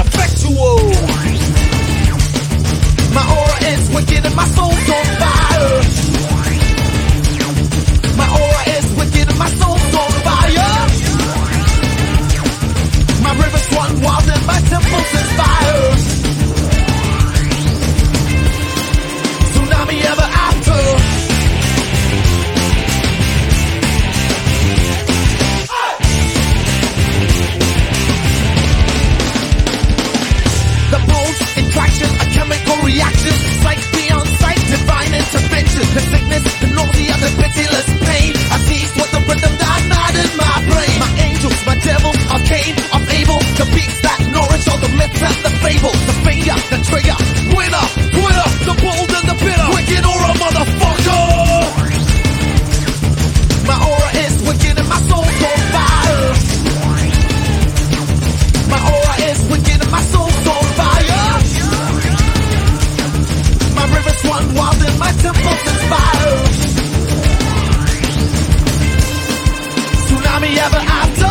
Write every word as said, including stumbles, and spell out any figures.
effectual. My aura is wicked and my soul's on fire. My aura is wicked and my soul's on fire. My rivers run wild and my temples inspire. Tsunami ever after. The bones in traction, a chemical reaction, sight beyond sight, divine intervention. The sickness, the nausea, the pitiless pain. I seize what the rhythm that not in my brain. My angels, my devils, arcane, I'm able. The beats that nourish all the myths and the fables. The finger, the trigger, winner, winner, the bold and the bitter. Wicked aura, motherfucker. My aura is wicked and my soul's on fire. My aura is wicked and my soul's on fire. My rivers run wild and my temples inspire. Tsunami ever after.